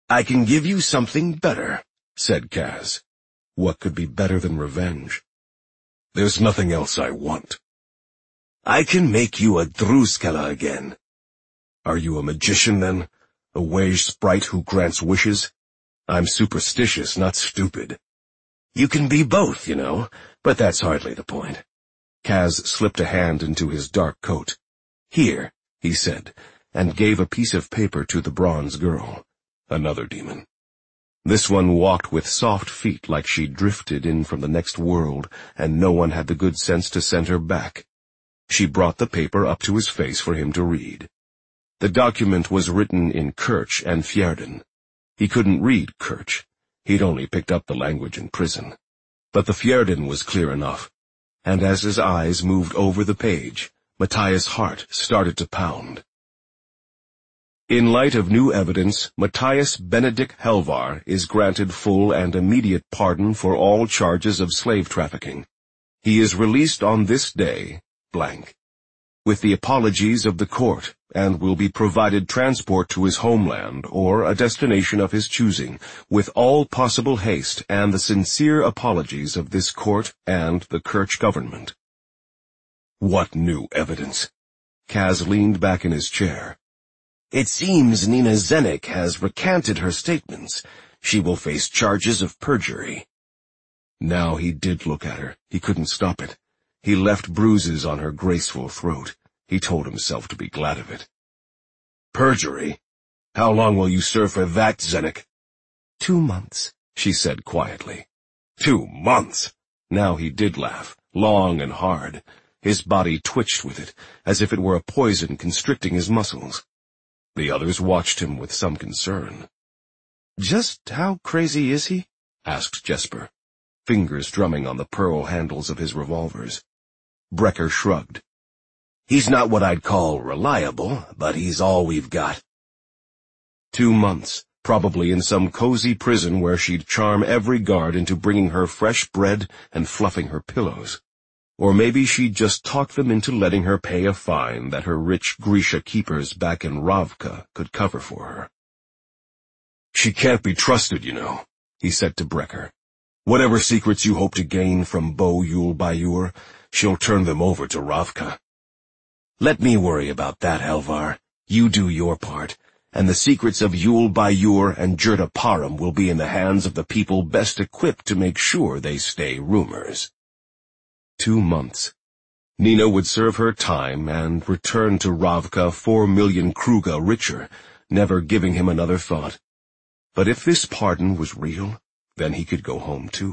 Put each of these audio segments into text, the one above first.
I can give you something better, said Kaz. What could be better than revenge? There's nothing else I want. I can make you a Druskella again. Are you a magician, then? A wage sprite who grants wishes? I'm superstitious, not stupid. You can be both, you know, but that's hardly the point. Kaz slipped a hand into his dark coat. Here, he said, and gave a piece of paper to the bronze girl. Another demon. This one walked with soft feet like she drifted in from the next world, and no one had the good sense to send her back. She brought the paper up to his face for him to read. The document was written in Kirch and Fjerdan. He couldn't read Kirch. He'd only picked up the language in prison. But the Fjerdan was clear enough, and as his eyes moved over the page, Matthias' heart started to pound. In light of new evidence, Matthias Benedict Helvar is granted full and immediate pardon for all charges of slave trafficking. He is released on this day, blank, with the apologies of the court, and will be provided transport to his homeland or a destination of his choosing, with all possible haste and the sincere apologies of this court and the Kirch government. What new evidence? Kaz leaned back in his chair. It seems Nina Zenik has recanted her statements. She will face charges of perjury. Now he did look at her. He couldn't stop it. He left bruises on her graceful throat. He told himself to be glad of it. Perjury? How long will you serve for that, Zenik? 2 months, she said quietly. 2 months? Now he did laugh, long and hard. His body twitched with it, as if it were a poison constricting his muscles. The others watched him with some concern. Just how crazy is he? Asked Jesper, fingers drumming on the pearl handles of his revolvers. Brecker shrugged. He's not what I'd call reliable, but he's all we've got. 2 months, probably in some cozy prison where she'd charm every guard into bringing her fresh bread and fluffing her pillows. Or maybe she'd just talk them into letting her pay a fine that her rich Grisha keepers back in Ravka could cover for her. She can't be trusted, you know, he said to Brecker. Whatever secrets you hope to gain from Bo Yul Bayur, she'll turn them over to Ravka. Let me worry about that, Helvar. You do your part, and the secrets of Yul Bayur and Jurta Param will be in the hands of the people best equipped to make sure they stay rumors. 2 months. Nina would serve her time and return to Ravka 4 million Kruga richer, never giving him another thought. But if this pardon was real, then he could go home too.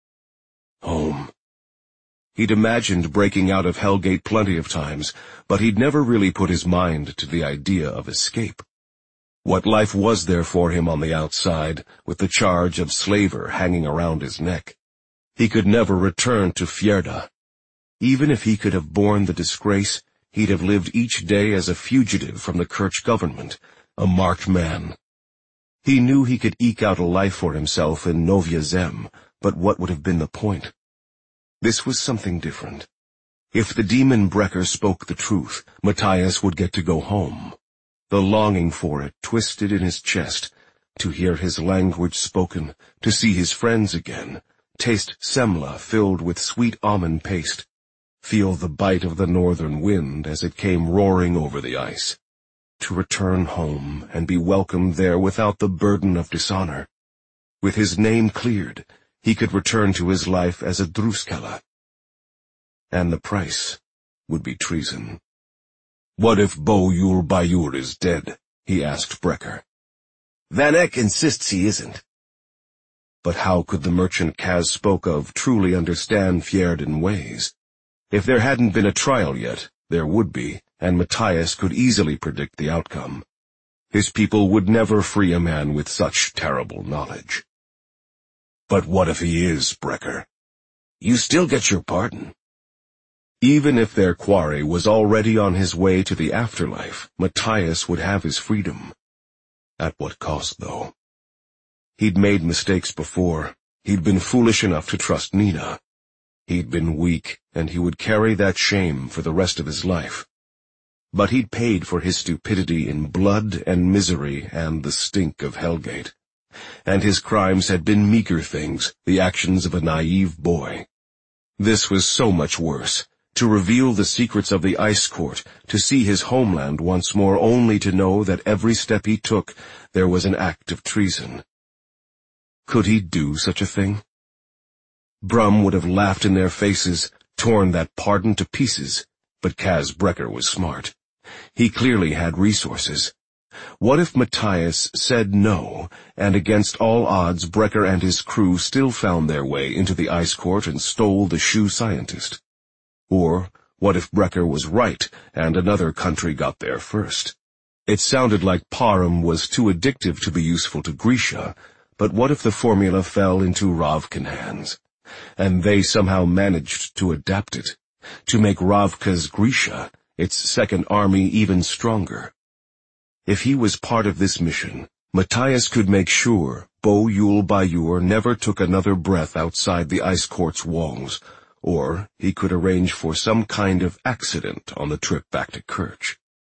Home. He'd imagined breaking out of Hellgate plenty of times, but he'd never really put his mind to the idea of escape. What life was there for him on the outside, with the charge of slaver hanging around his neck? He could never return to Fjerda. Even if he could have borne the disgrace, he'd have lived each day as a fugitive from the Kirch government, a marked man. He knew he could eke out a life for himself in Novya Zem, but what would have been the point? This was something different. If the demon Brecker spoke the truth, Matthias would get to go home. The longing for it twisted in his chest, to hear his language spoken, to see his friends again, taste semla filled with sweet almond paste, feel the bite of the northern wind as it came roaring over the ice, to return home and be welcomed there without the burden of dishonor. With his name cleared, he could return to his life as a Druskella. And the price would be treason. What if Bo Yul Bayur is dead? He asked Brecker. Van Eck insists he isn't. But how could the merchant Kaz spoke of truly understand Fjerdan ways? If there hadn't been a trial yet, there would be, and Matthias could easily predict the outcome. His people would never free a man with such terrible knowledge. But what if he is, Brecker? You still get your pardon. Even if their quarry was already on his way to the afterlife, Matthias would have his freedom. At what cost, though? He'd made mistakes before. He'd been foolish enough to trust Nina. He'd been weak, and he would carry that shame for the rest of his life. But he'd paid for his stupidity in blood and misery and the stink of Hellgate. and his crimes had been meager things, the actions of a naive boy. This was so much worse. To reveal the secrets of the Ice Court, to see his homeland once more, only to know that every step he took there was an act of treason. Could he do such a thing? Brum would have laughed in their faces, torn that pardon to pieces, but Kaz Brekker was smart. He clearly had resources. What if Matthias said no, and against all odds Brekker and his crew still found their way into the Ice Court and stole the shoe scientist? Or what if Brekker was right and another country got there first? It sounded like Parum was too addictive to be useful to Grisha, but what if the formula fell into Ravkan hands, and they somehow managed to adapt it, to make Ravka's Grisha, its second army, even stronger? If he was part of this mission, Matthias could make sure Bo Yul Bayur never took another breath outside the Ice Court's walls, or he could arrange for some kind of accident on the trip back to Kerch.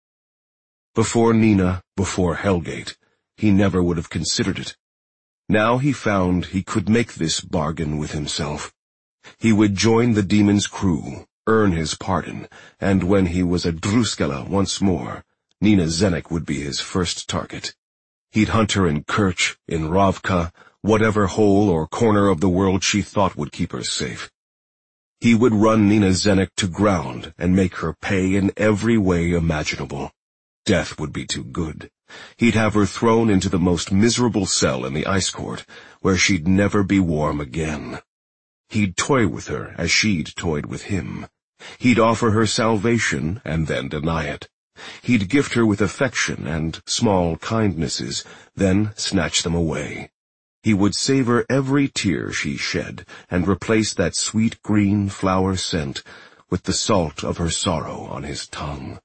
Before Nina, before Hellgate, he never would have considered it. Now he found he could make this bargain with himself. He would join the demon's crew, earn his pardon, and when he was a Druscala once more, Nina Zenek would be his first target. He'd hunt her in Kerch, in Ravka, whatever hole or corner of the world she thought would keep her safe. He would run Nina Zenek to ground and make her pay in every way imaginable. Death would be too good. He'd have her thrown into the most miserable cell in the Ice Court, where she'd never be warm again. He'd toy with her as she'd toyed with him. He'd offer her salvation and then deny it. He'd gift her with affection and small kindnesses, then snatch them away. He would savor every tear she shed and replace that sweet green flower scent with the salt of her sorrow on his tongue.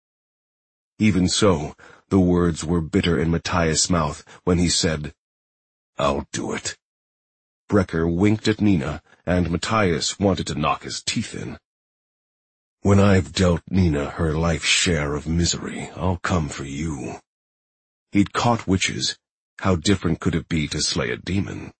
Even so, the words were bitter in Matthias' mouth when he said, "I'll do it." Brekker winked at Nina, and Matthias wanted to knock his teeth in. "When I've dealt Nina her life's share of misery, I'll come for you." He'd caught witches. How different could it be to slay a demon?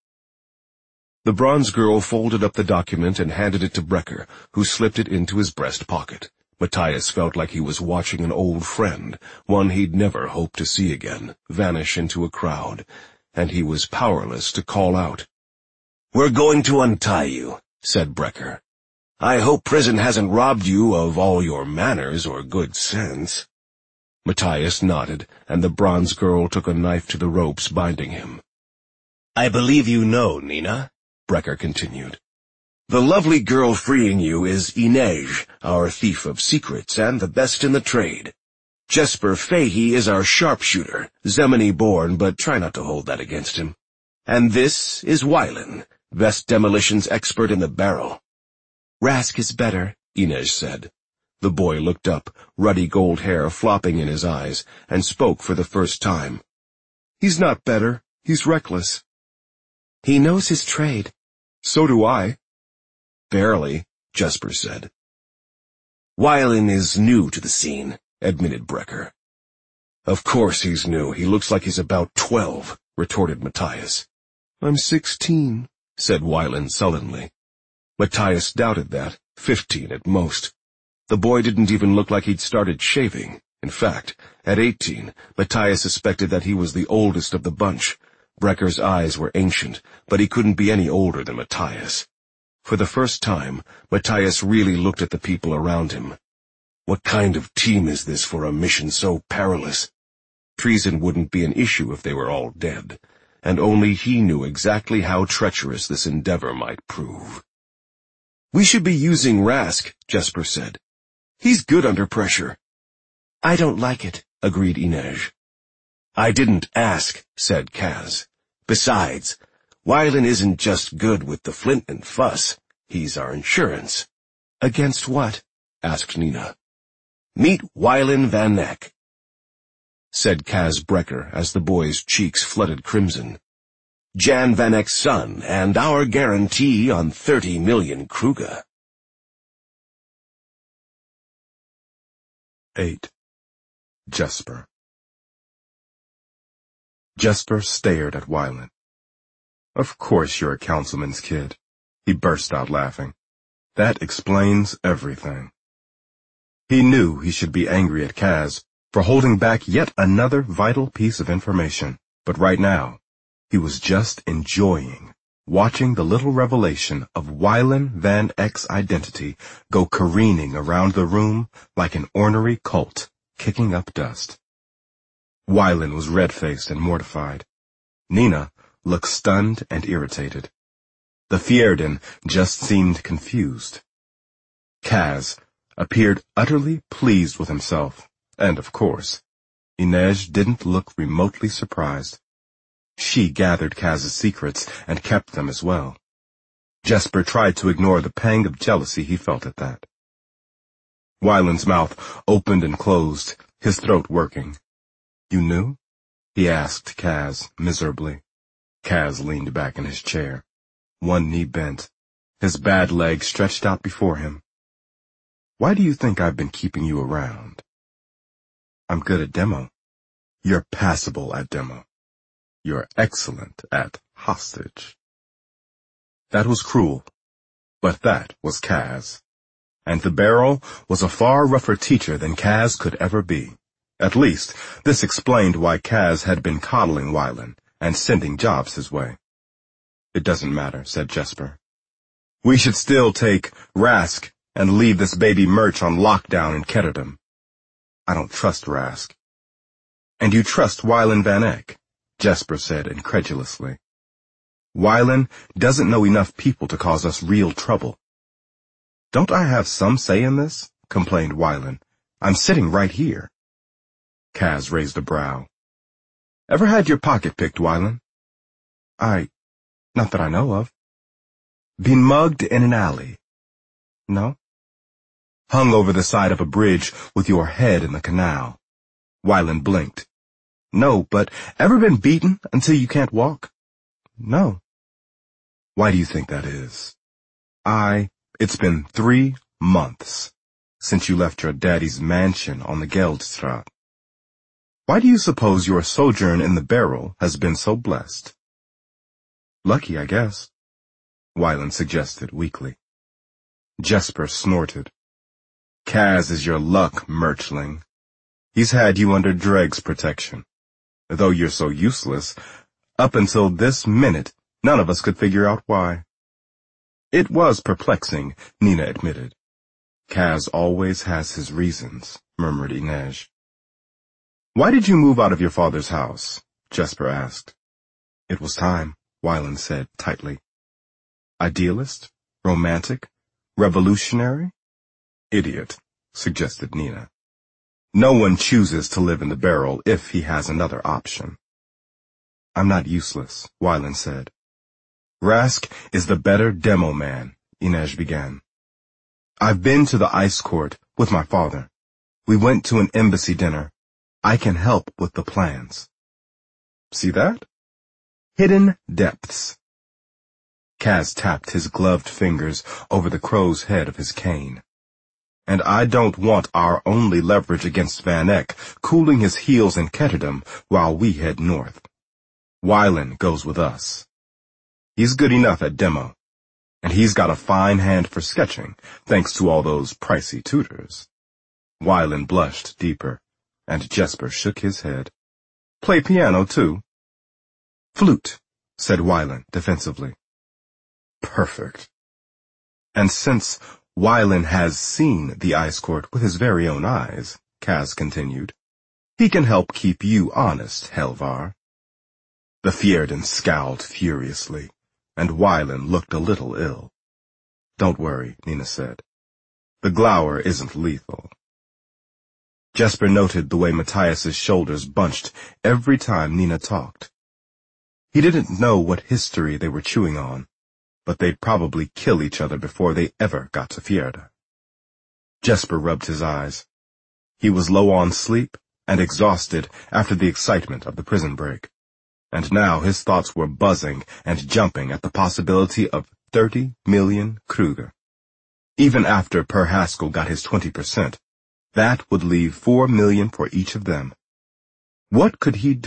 The bronze girl folded up the document and handed it to Brekker, who slipped it into his breast pocket. Matthias felt like he was watching an old friend, one he'd never hoped to see again, vanish into a crowd, and he was powerless to call out. "We're going to untie you," said Brekker. "I hope prison hasn't robbed you of all your manners or good sense." Matthias nodded, and the bronze girl took a knife to the ropes binding him. "I believe you know, Nina," Brekker continued. "The lovely girl freeing you is Inej, our thief of secrets and the best in the trade. Jesper Fahey is our sharpshooter, Zemeni born, but try not to hold that against him. And this is Wylan, best demolitions expert in the barrel." "Rask is better," Inej said. The boy looked up, ruddy gold hair flopping in his eyes, and spoke for the first time. "He's not better. He's reckless." "He knows his trade." "So do I." "Barely," Jesper said. "Wylan is new to the scene," admitted Brekker. "Of course he's new. He looks like he's about 12, retorted Matthias. "I'm 16, said Wylan sullenly. Matthias doubted that, 15 at most. The boy didn't even look like he'd started shaving. In fact, at 18, Matthias suspected that he was the oldest of the bunch. Brekker's eyes were ancient, but he couldn't be any older than Matthias. For the first time, Matthias really looked at the people around him. What kind of team is this for a mission so perilous? Treason wouldn't be an issue if they were all dead, and only he knew exactly how treacherous this endeavor might prove. "We should be using Rask," Jesper said. "He's good under pressure." "I don't like it," agreed Inej. "I didn't ask," said Kaz. "Besides, Wylan isn't just good with the flint and fuss. He's our insurance." "Against what?" asked Nina. "Meet Wylan Van Eck," said Kaz Brekker as the boy's cheeks flooded crimson. "Jan Van Eck's son, and our guarantee on 30 million Kruger." 8. Jesper. Jesper stared at Wylan. Of course you're a councilman's kid. He burst out laughing. That explains everything. He knew he should be angry at Kaz for holding back yet another vital piece of information, but right now, he was just enjoying watching the little revelation of Wylan Van Eck's identity go careening around the room like an ornery colt kicking up dust. Wylan was red-faced and mortified. Nina looked stunned and irritated. The Fjerdan just seemed confused. Kaz appeared utterly pleased with himself, and of course, Inej didn't look remotely surprised. She gathered Kaz's secrets and kept them as well. Jesper tried to ignore the pang of jealousy he felt at that. Wylan's mouth opened and closed, his throat working. You knew? He asked Kaz miserably. Kaz leaned back in his chair, one knee bent, his bad leg stretched out before him. Why do you think I've been keeping you around? I'm good at demo. You're passable at demo. You're excellent at hostage. That was cruel, but that was Kaz. And the barrel was a far rougher teacher than Kaz could ever be. At least, this explained why Kaz had been coddling Wylan and sending jobs his way. It doesn't matter, said Jesper. We should still take Rask and leave this baby Merch on lockdown in Ketterdam. I don't trust Rask. And you trust Wylan Van Eck? Jesper said incredulously. Wylan doesn't know enough people to cause us real trouble. Don't I have some say in this? Complained Wylan. I'm sitting right here. Kaz raised a brow. Ever had your pocket picked, Wylan? Not that I know of. Been mugged in an alley? No. Hung over the side of a bridge with your head in the canal? Wylan blinked. No, but ever been beaten until you can't walk? No. Why do you think that is? It's been 3 months since you left your daddy's mansion on the Geldstraat. Why do you suppose your sojourn in the barrel has been so blessed? Lucky, I guess, Wylan suggested weakly. Jesper snorted. Kaz is your luck, Merchling. He's had you under Dreg's protection. Though you're so useless, up until this minute, none of us could figure out why. It was perplexing, Nina admitted. Kaz always has his reasons, murmured Inej. Why did you move out of your father's house? Jesper asked. It was time, Wylan said tightly. Idealist? Romantic? Revolutionary? Idiot, suggested Nina. No one chooses to live in the barrel if he has another option. I'm not useless, Wylan said. Rask is the better demo man, Inej began. I've been to the ice court with my father. We went to an embassy dinner. I can help with the plans. See that? Hidden depths. Kaz tapped his gloved fingers over the crow's head of his cane. And I don't want our only leverage against Van Eck cooling his heels in Ketterdam while we head north. Wylan goes with us. He's good enough at demo, and he's got a fine hand for sketching, thanks to all those pricey tutors. Wylan blushed deeper, and Jesper shook his head. Play piano, too? Flute, said Wylan defensively. Perfect. And since Wylan has seen the ice court with his very own eyes, Kaz continued, he can help keep you honest, Helvar. The Fjerdan scowled furiously, and Wylan looked a little ill. Don't worry, Nina said. The glower isn't lethal. Jesper noted the way Matthias's shoulders bunched every time Nina talked. He didn't know what history they were chewing on, but they'd probably kill each other before they ever got to Fjerda. Jesper rubbed his eyes. He was low on sleep and exhausted after the excitement of the prison break, and now his thoughts were buzzing and jumping at the possibility of 30 million Kruger. Even after Per Haskell got his 20%, that would leave 4 million for each of them. What could he do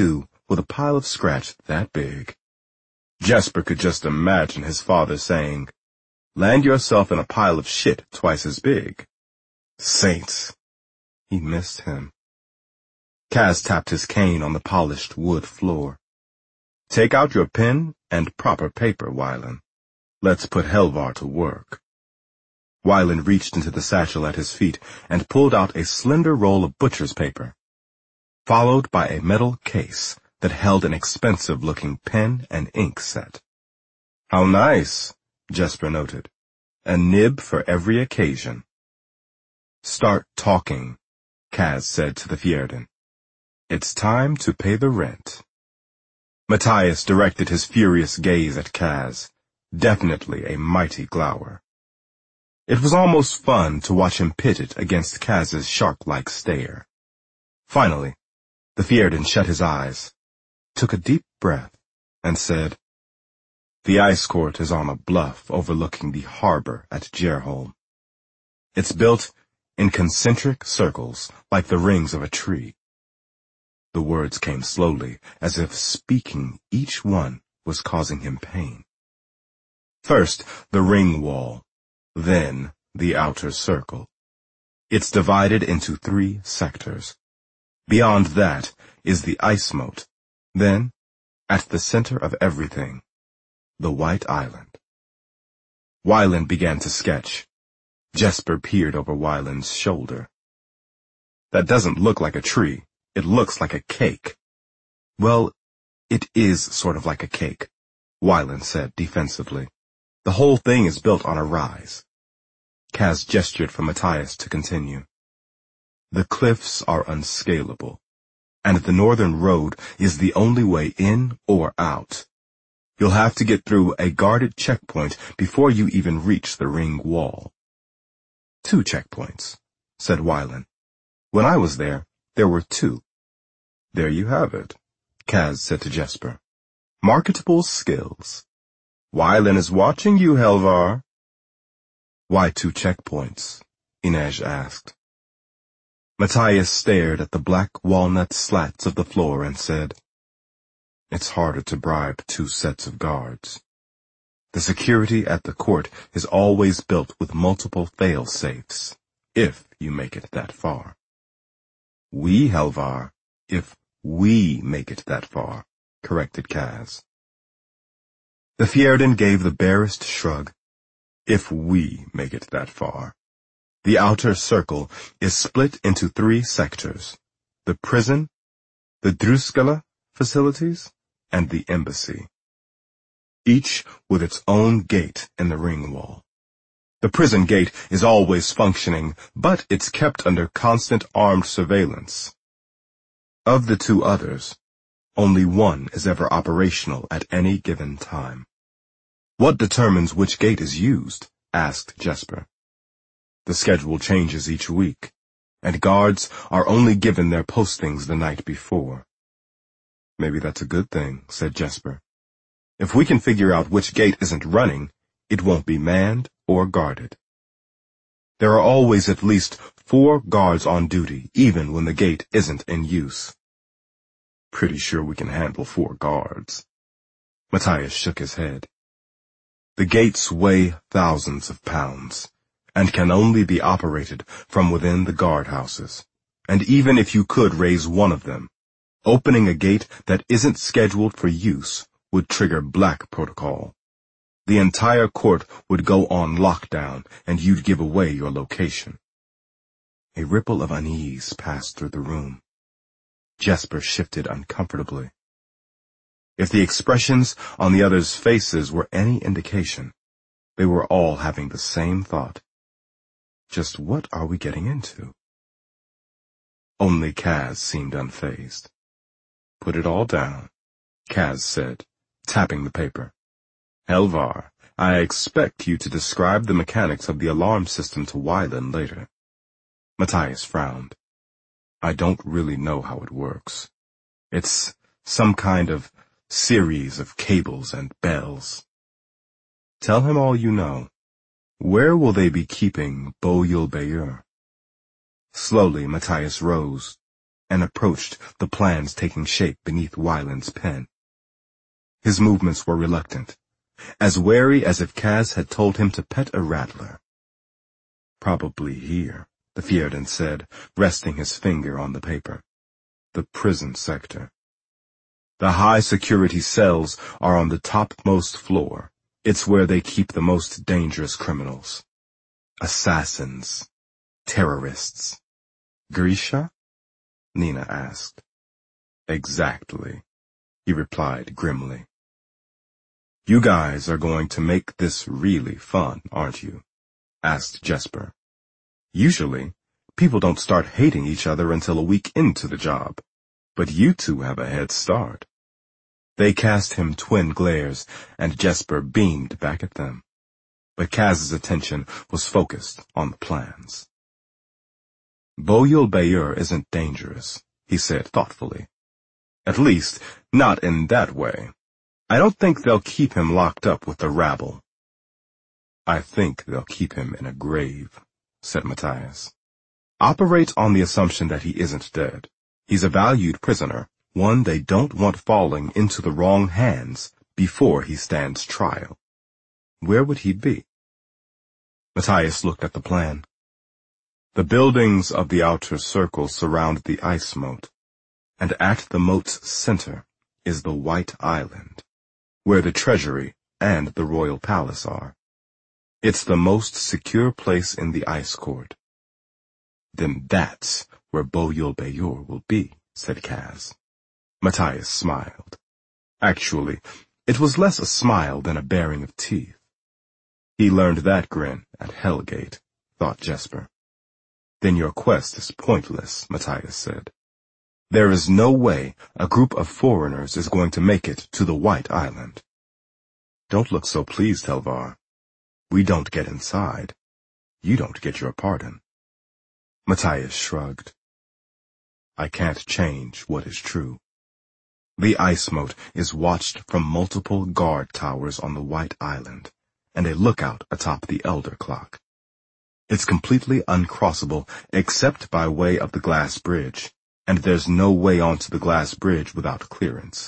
with a pile of scratch that big. Jesper could just imagine his father saying, "Land yourself in a pile of shit twice as big." Saints! He missed him. Kaz tapped his cane on the polished wood floor. "Take out your pen and proper paper, Wylan. Let's put Helvar to work." Wylan reached into the satchel at his feet and pulled out a slender roll of butcher's paper, followed by a metal case that held an expensive-looking pen and ink set. "How nice," Jesper noted. "A nib for every occasion." "Start talking," Kaz said to the Fjerdan. "It's time to pay the rent." Matthias directed his furious gaze at Kaz, definitely a mighty glower. It was almost fun to watch him pitted against Kaz's shark-like stare. Finally, the Fjerdan shut his eyes, took a deep breath, and said, "The ice court is on a bluff overlooking the harbor at Gerholm. It's built in concentric circles like the rings of a tree." The words came slowly, as if speaking each one was causing him pain. First, the ring wall, then the outer circle. It's divided into 3 sectors. Beyond that is the ice moat. Then, at the center of everything, the White Island. Wylan began to sketch. Jesper peered over Wylan's shoulder. "That doesn't look like a tree. It looks like a cake." "Well, it is sort of like a cake," Wylan said defensively. "The whole thing is built on a rise." Kaz gestured for Matthias to continue. "The cliffs are unscalable, and the northern road is the only way in or out. You'll have to get through a guarded checkpoint before you even reach the ring wall." "2 checkpoints," said Wylan. "When I was there were 2. "There you have it," Kaz said to Jesper. "Marketable skills. Wylan is watching you, Helvar." "Why 2 checkpoints?" Inej asked. Matthias stared at the black walnut slats of the floor and said, "It's harder to bribe 2 sets of guards. The security at the court is always built with multiple fail-safes, if you make it that far." "We, Helvar, if we make it that far," corrected Kaz. The Fjerdan gave the barest shrug. "If we make it that far. The outer circle is split into 3 sectors: the prison, the Druskala facilities, and the embassy. Each with its own gate in the ring wall. The prison gate is always functioning, but it's kept under constant armed surveillance. Of the 2 others, only one is ever operational at any given time." "What determines which gate is used?" asked Jesper. "The schedule changes each week, and guards are only given their postings the night before." "Maybe that's a good thing," said Jesper. "If we can figure out which gate isn't running, it won't be manned or guarded. There are always at least 4 guards on duty, even when the gate isn't in use." "Pretty sure we can handle 4 guards." Matthias shook his head. "The gates weigh thousands of pounds, and can only be operated from within the guardhouses. And even if you could raise one of them, opening a gate that isn't scheduled for use would trigger Black Protocol. The entire court would go on lockdown, and you'd give away your location." A ripple of unease passed through the room. Jesper shifted uncomfortably. If the expressions on the others' faces were any indication, they were all having the same thought. Just what are we getting into? Only Kaz seemed unfazed. "Put it all down," Kaz said, tapping the paper. "Helvar, I expect you to describe the mechanics of the alarm system to Wylan later." Matthias frowned. "I don't really know how it works. It's some kind of series of cables and bells." "Tell him all you know. Where will they be keeping Boyul Bayur?" Slowly, Matthias rose, and approached the plans taking shape beneath Wyland's pen. His movements were reluctant, as wary as if Kaz had told him to pet a rattler. "Probably here," the Fjerdan said, resting his finger on the paper. "The prison sector. The high-security cells are on the topmost floor. It's where they keep the most dangerous criminals. Assassins. Terrorists." "Grisha?" Nina asked. "Exactly," he replied grimly. "You guys are going to make this really fun, aren't you?" asked Jesper. "Usually, people don't start hating each other until a week into the job, but you two have a head start." They cast him twin glares, and Jesper beamed back at them. But Kaz's attention was focused on the plans. "Boyul Bayur isn't dangerous," he said thoughtfully. "At least, not in that way. I don't think they'll keep him locked up with the rabble." "I think they'll keep him in a grave," said Matthias. "Operate on the assumption that he isn't dead. He's a valued prisoner, one they don't want falling into the wrong hands before he stands trial. Where would he be?" Matthias looked at the plan. The buildings of the outer circle surround the ice moat, and at the moat's center is the White Island, where the treasury and the royal palace are. It's the most secure place in the ice court. "Then that's where Boyul Bayur will be," said Kaz. Matthias smiled. Actually, it was less a smile than a baring of teeth. He learned that grin at Hellgate, thought Jesper. "Then your quest is pointless," Matthias said. "There is no way a group of foreigners is going to make it to the White Island." "Don't look so pleased, Helvar. We don't get inside. You don't get your pardon." Matthias shrugged. "I can't change what is true. The ice moat is watched from multiple guard towers on the White Island, and a lookout atop the Elder Clock. It's completely uncrossable except by way of the glass bridge, and there's no way onto the glass bridge without clearance."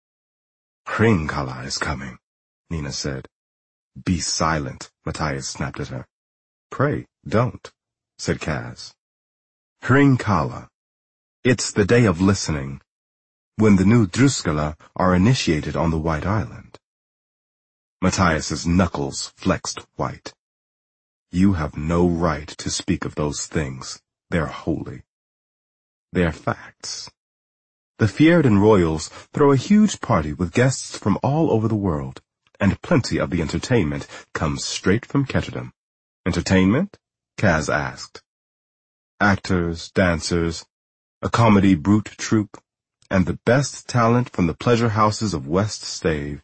"Hringkala is coming," Nina said. "Be silent," Matthias snapped at her. "Pray, don't," said Kaz. "Hringkala. It's the day of listening, when the new Druskala are initiated on the White Island." Matthias's knuckles flexed white. "You have no right to speak of those things. They're holy." "They're facts. The Fjerdan royals throw a huge party with guests from all over the world, and plenty of the entertainment comes straight from Ketterdam." "Entertainment?" Kaz asked. "Actors, dancers, a comedy brute troupe, and the best talent from the pleasure houses of West Stave."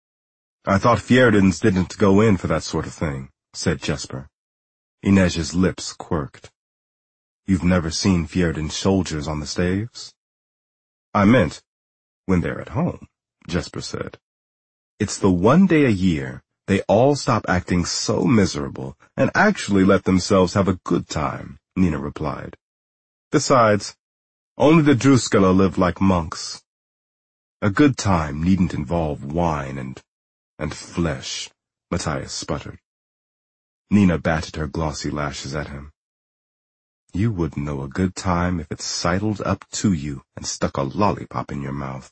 "I thought Fjerdans didn't go in for that sort of thing," said Jesper. Inej's lips quirked. "You've never seen Fjerdan soldiers on the staves?" "I meant, when they're at home," Jesper said. "It's the one day a year they all stop acting so miserable and actually let themselves have a good time," Nina replied. "Besides, only the Druskala live like monks. A good time needn't involve wine and flesh," Matthias sputtered. Nina batted her glossy lashes at him. "You wouldn't know a good time if it sidled up to you and stuck a lollipop in your mouth."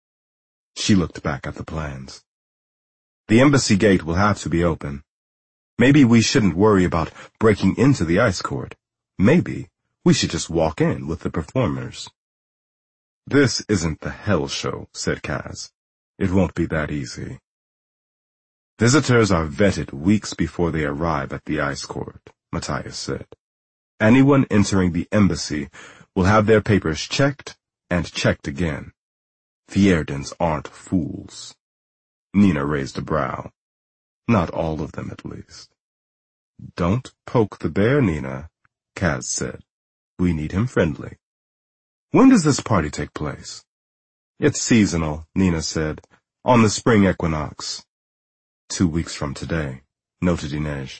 She looked back at the plans. "The embassy gate will have to be open. Maybe we shouldn't worry about breaking into the ice court. Maybe we should just walk in with the performers." "This isn't the Hell Show," said Kaz. "It won't be that easy." "Visitors are vetted weeks before they arrive at the ice court," Matthias said. "Anyone entering the embassy will have their papers checked and checked again. Fjerdans aren't fools." Nina raised a brow. "Not all of them, at least." "Don't poke the bear, Nina," Kaz said. "We need him friendly." "When does this party take place?" "It's seasonal," Nina said. "On the spring equinox." 2 weeks from today, noted Inej.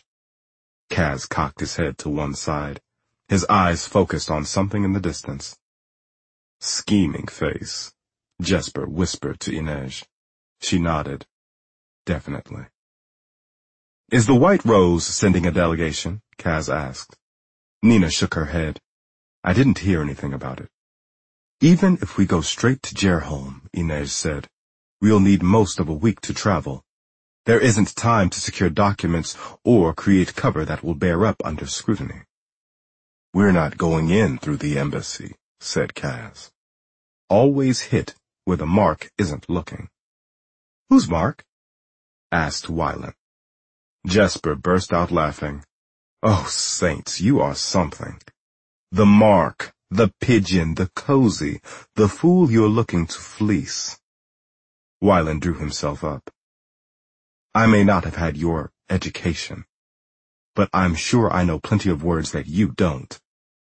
Kaz cocked his head to one side, his eyes focused on something in the distance. Scheming face, Jesper whispered to Inej. She nodded. Definitely. Is the White Rose sending a delegation? Kaz asked. Nina shook her head. I didn't hear anything about it. Even if we go straight to Gerholm, Inej said, we'll need most of a week to travel. There isn't time to secure documents or create cover that will bear up under scrutiny. We're not going in through the embassy, said Kaz. Always hit where the mark isn't looking. Whose mark? Asked Wylan. Jesper burst out laughing. Oh, saints, you are something. The mark, the pigeon, the cozy, the fool you're looking to fleece. Wylan drew himself up. I may not have had your education, but I'm sure I know plenty of words that you don't.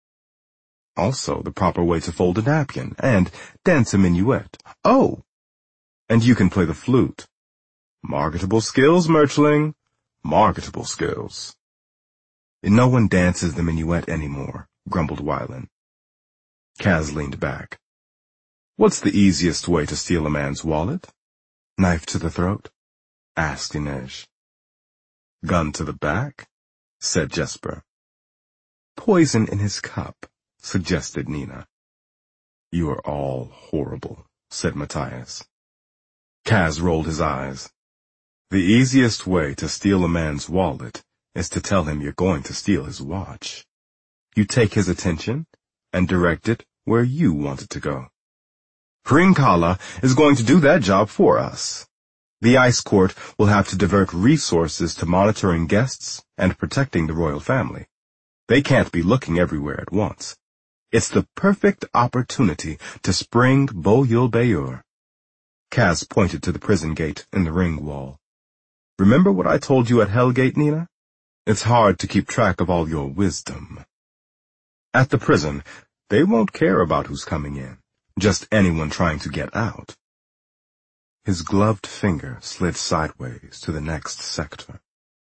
Also, the proper way to fold a napkin and dance a minuet. Oh! And you can play the flute. Marketable skills, Merchling. Marketable skills. No one dances the minuet anymore, grumbled Wylan. Kaz leaned back. What's the easiest way to steal a man's wallet? Knife to the throat? Asked Inej. Gun to the back? Said Jesper. Poison in his cup, suggested Nina. You are all horrible, said Matthias. Kaz rolled his eyes. The easiest way to steal a man's wallet is to tell him you're going to steal his watch. You take his attention and direct it where you want it to go. Hrinkala is going to do that job for us. The Ice Court will have to divert resources to monitoring guests and protecting the royal family. They can't be looking everywhere at once. It's the perfect opportunity to spring Boyul Bayur. Kaz pointed to the prison gate in the ring wall. Remember what I told you at Hellgate, Nina? It's hard to keep track of all your wisdom. At the prison, they won't care about who's coming in, just anyone trying to get out. His gloved finger slid sideways to the next sector.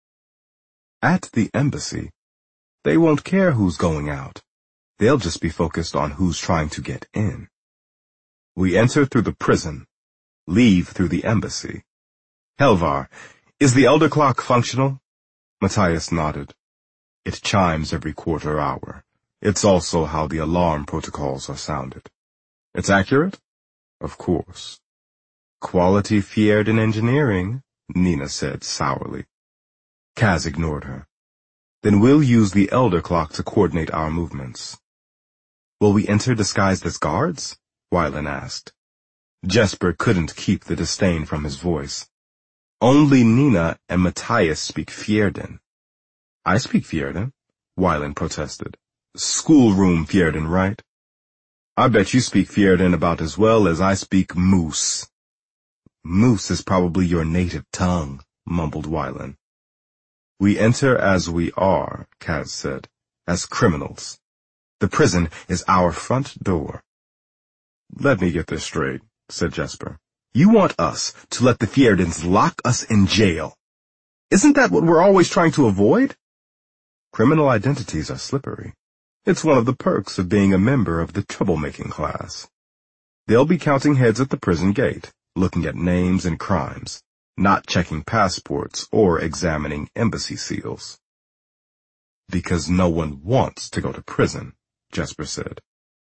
At the embassy, they won't care who's going out. They'll just be focused on who's trying to get in. We enter through the prison, leave through the embassy. Helvar, is the elder clock functional? Matthias nodded. It chimes every quarter hour. It's also how the alarm protocols are sounded. It's accurate? Of course. Quality Fjerdan engineering, Nina said sourly. Kaz ignored her. Then we'll use the elder clock to coordinate our movements. Will we enter disguised as guards? Wylan asked. Jesper couldn't keep the disdain from his voice. Only Nina and Matthias speak Fjerdan. I speak Fjerdan, Wylan protested. Schoolroom Fjerdan, right? I bet you speak Fjerdan about as well as I speak Moose. Moose is probably your native tongue, mumbled Wylan. We enter as we are, Kaz said, as criminals. The prison is our front door. Let me get this straight, said Jesper. You want us to let the Fjerdans lock us in jail. Isn't that what we're always trying to avoid? Criminal identities are slippery. It's one of the perks of being a member of the troublemaking class. They'll be counting heads at the prison gate, looking at names and crimes, not checking passports or examining embassy seals. Because no one wants to go to prison, Jesper said.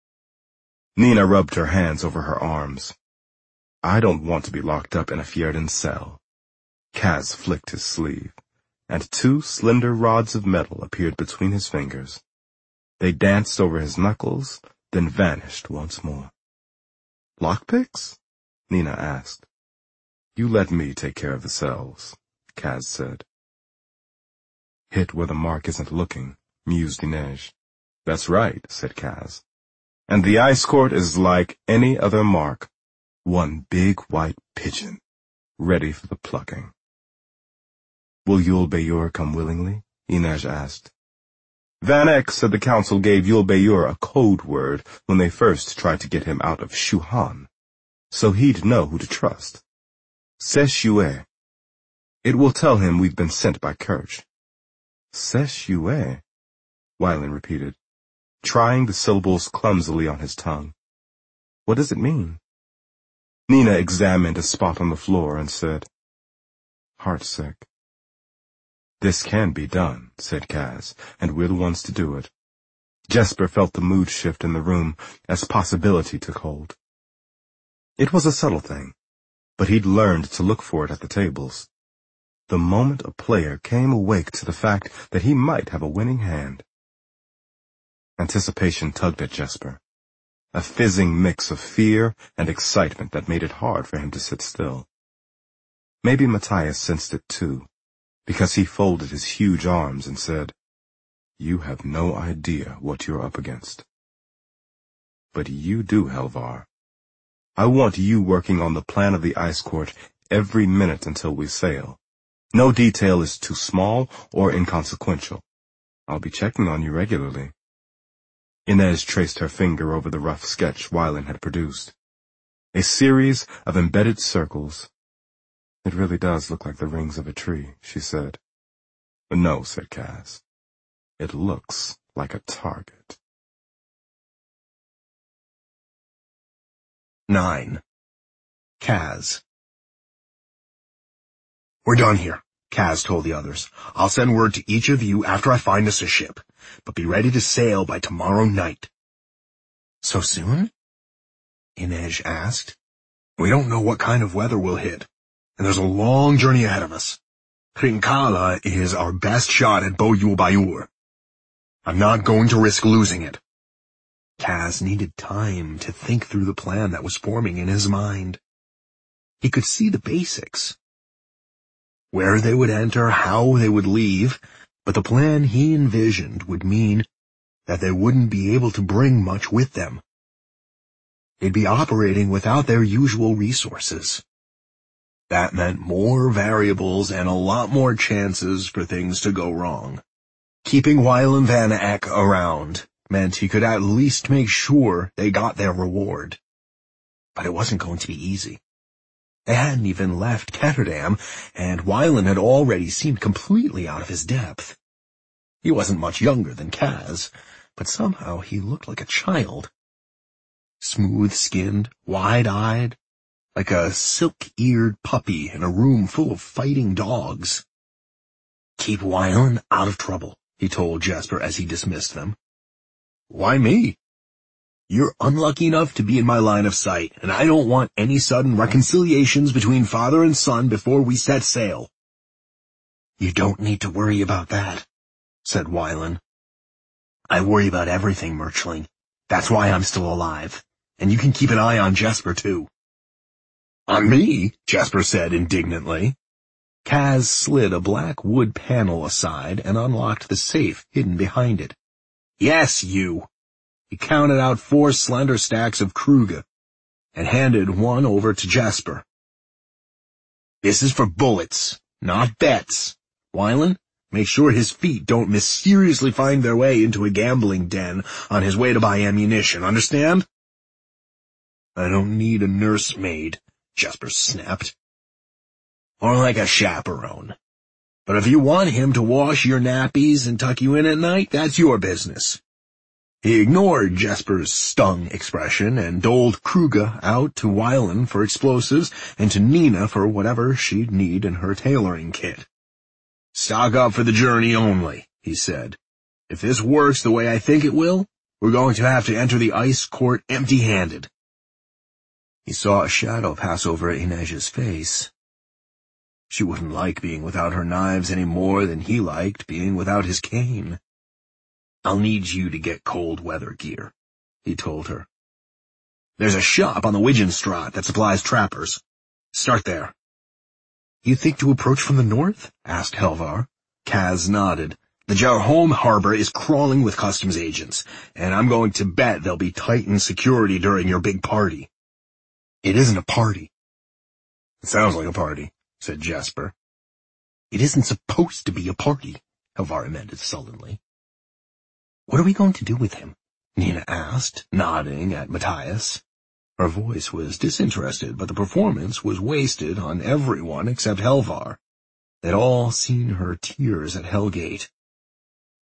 Nina rubbed her hands over her arms. I don't want to be locked up in a Fjerdan cell. Kaz flicked his sleeve, and two slender rods of metal appeared between his fingers. They danced over his knuckles, then vanished once more. Lockpicks? Nina asked. You let me take care of the cells, Kaz said. Hit where the mark isn't looking, mused Inej. That's right, said Kaz. And the Ice Court is like any other mark. One big white pigeon, ready for the plucking. Will Yul Bayur come willingly? Inej asked. Van Eck said the council gave Yul Bayur a code word when they first tried to get him out of Shuhan, so he'd know who to trust. Seshue. It will tell him we've been sent by Kirch. Seshue, Wylan repeated, trying the syllables clumsily on his tongue. What does it mean? Nina examined a spot on the floor and said, "Heartsick." "This can be done," said Kaz, "and we're the ones to do it." Jesper felt the mood shift in the room as possibility took hold. It was a subtle thing, but he'd learned to look for it at the tables. The moment a player came awake to the fact that he might have a winning hand. Anticipation tugged at Jesper, a fizzing mix of fear and excitement that made it hard for him to sit still. Maybe Matthias sensed it too, because he folded his huge arms and said, "You have no idea what you're up against." "But you do, Helvar. I want you working on the plan of the ice court every minute until we sail. No detail is too small or inconsequential. I'll be checking on you regularly." Inez traced her finger over the rough sketch Wylan had produced. A series of embedded circles. "It really does look like the rings of a tree," she said. "No," said Kaz. "It looks like a target." 9. Kaz. "We're done here," Kaz told the others. "I'll send word to each of you after I find us a ship, but be ready to sail by tomorrow night." "So soon?" Inej asked. "We don't know what kind of weather we'll hit, and there's a long journey ahead of us. Trincala is our best shot at Boyul Bayur. I'm not going to risk losing it." Kaz needed time to think through the plan that was forming in his mind. He could see the basics. Where they would enter, how they would leave, but the plan he envisioned would mean that they wouldn't be able to bring much with them. They'd be operating without their usual resources. That meant more variables and a lot more chances for things to go wrong. Keeping Wylan Van Eck around meant he could at least make sure they got their reward. But it wasn't going to be easy. They hadn't even left Ketterdam, and Wylan had already seemed completely out of his depth. He wasn't much younger than Kaz, but somehow he looked like a child. Smooth-skinned, wide-eyed, like a silk-eared puppy in a room full of fighting dogs. "Keep Wylan out of trouble," he told Jesper as he dismissed them. "Why me? You're unlucky enough to be in my line of sight, and I don't want any sudden reconciliations between father and son before we set sail." "You don't need to worry about that," said Wylan. "I worry about everything, Murchling. That's why I'm still alive, and you can keep an eye on Jesper, too." "On me?" Jesper said indignantly. Kaz slid a black wood panel aside and unlocked the safe hidden behind it. "Yes, you." He counted out 4 slender stacks of Kruger and handed one over to Jesper. "This is for bullets, not bets. Wylan, make sure his feet don't mysteriously find their way into a gambling den on his way to buy ammunition, understand?" "I don't need a nursemaid," Jesper snapped. "Or like a chaperone. But if you want him to wash your nappies and tuck you in at night, that's your business." He ignored Jesper's stung expression and doled Kruger out to Wylan for explosives and to Nina for whatever she'd need in her tailoring kit. "Stock up for the journey only," he said. "If this works the way I think it will, we're going to have to enter the ice court empty-handed." He saw a shadow pass over Inez's face. She wouldn't like being without her knives any more than he liked being without his cane. "I'll need you to get cold weather gear," he told her. "There's a shop on the Widgenstraat that supplies trappers. Start there." "You think to approach from the north?" asked Helvar. Kaz nodded. "The Jarholm harbor is crawling with customs agents, and I'm going to bet there'll be tightened security during your big party." "It isn't a party." "It sounds like a party," said Jesper. "It isn't supposed to be a party," Helvar amended sullenly. "What are we going to do with him?" Nina asked, nodding at Matthias. Her voice was disinterested, but the performance was wasted on everyone except Helvar. They'd all seen her tears at Hellgate.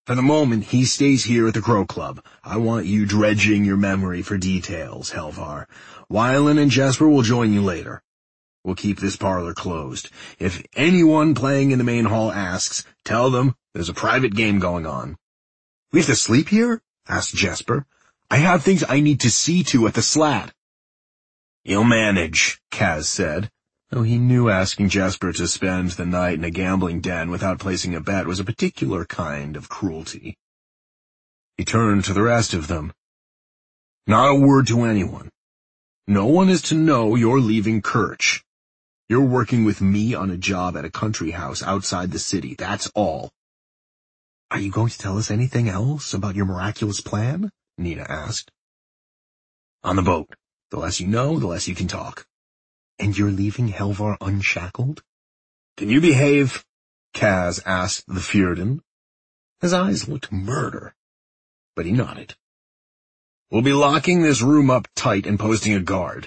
For the moment, he stays here at the Crow Club. I want you dredging your memory for details, Helvar. Wylan and Jasper will join you later. We'll keep this parlor closed. If anyone playing in the main hall asks, tell them there's a private game going on." "We have to sleep here?" asked Jasper. "I have things I need to see to at the Slat." "You'll manage," Kaz said, though he knew asking Jasper to spend the night in a gambling den without placing a bet was a particular kind of cruelty. He turned to the rest of them. "Not a word to anyone. No one is to know you're leaving Kerch. You're working with me on a job at a country house outside the city, that's all." "Are you going to tell us anything else about your miraculous plan?" Nina asked. "On the boat. The less you know, the less you can talk." "And you're leaving Helvar unshackled?" "Can you behave?" Kaz asked the Fjerdan. His eyes looked murder, but he nodded. "We'll be locking this room up tight and posting a guard."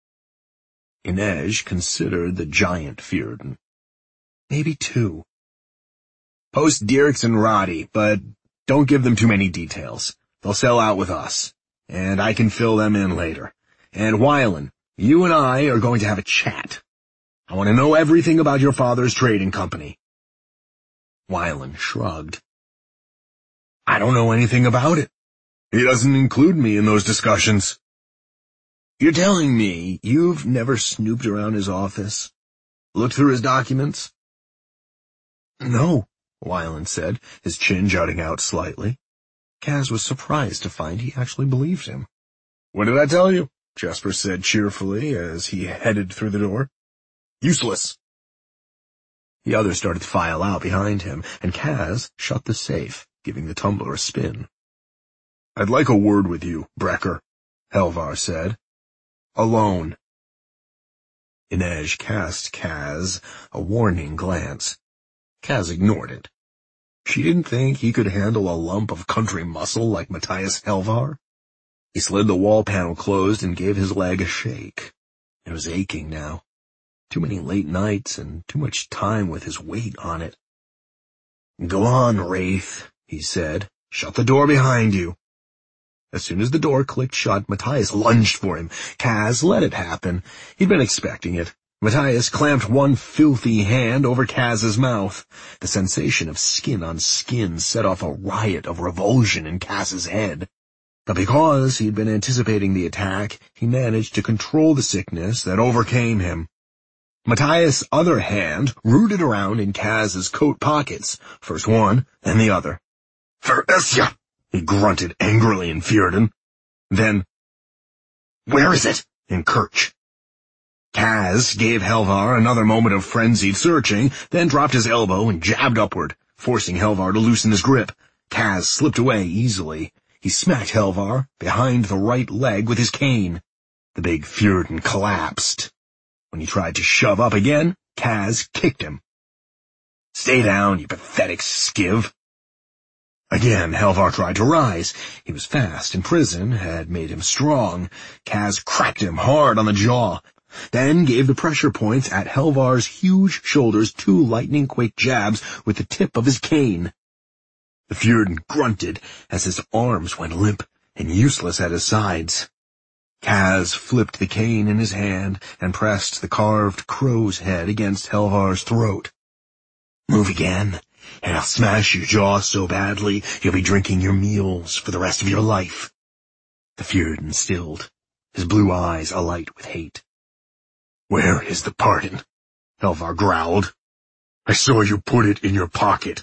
Inej considered the giant Fjerdan. "Maybe two." "Post Dirks and Roddy, but don't give them too many details. They'll sell out with us, and I can fill them in later. And Wylan, you and I are going to have a chat. I want to know everything about your father's trading company." Wylan shrugged. "I don't know anything about it. He doesn't include me in those discussions." "You're telling me you've never snooped around his office? Looked through his documents?" "No," Wylan said, his chin jutting out slightly. Kaz was surprised to find he actually believed him. "What did I tell you?" Jasper said cheerfully as he headed through the door. "Useless." The others started to file out behind him, and Kaz shut the safe, giving the tumbler a spin. "I'd like a word with you, Brecker," Helvar said. "Alone." Inej cast Kaz a warning glance. Kaz ignored it. She didn't think he could handle a lump of country muscle like Matthias Helvar. He slid the wall panel closed and gave his leg a shake. It was aching now. Too many late nights and too much time with his weight on it. "Go on, Wraith," he said. "Shut the door behind you." As soon as the door clicked shut, Matthias lunged for him. Kaz let it happen. He'd been expecting it. Matthias clamped one filthy hand over Kaz's mouth. The sensation of skin on skin set off a riot of revulsion in Kaz's head. But because he'd been anticipating the attack, he managed to control the sickness that overcame him. Matthias' other hand rooted around in Kaz's coat pockets, first one, then the other. "For Esya!" he grunted angrily in Fjerdan. Then, "Where is it?" in Kerch. Kaz gave Helvar another moment of frenzied searching, then dropped his elbow and jabbed upward, forcing Helvar to loosen his grip. Kaz slipped away easily. He smacked Helvar behind the right leg with his cane. The big Fjerdan collapsed. When he tried to shove up again, Kaz kicked him. "Stay down, you pathetic skiv." Again, Helvar tried to rise. He was fast, and prison had made him strong. Kaz cracked him hard on the jaw, then gave the pressure points at Helvar's huge shoulders 2 lightning-quick jabs with the tip of his cane. The Fjerdan grunted as his arms went limp and useless at his sides. Kaz flipped the cane in his hand and pressed the carved crow's head against Helvar's throat. "Move again, and I'll smash your jaw so badly you'll be drinking your meals for the rest of your life." The Fjerdan stilled, his blue eyes alight with hate. "Where is the pardon?" Helvar growled. "I saw you put it in your pocket."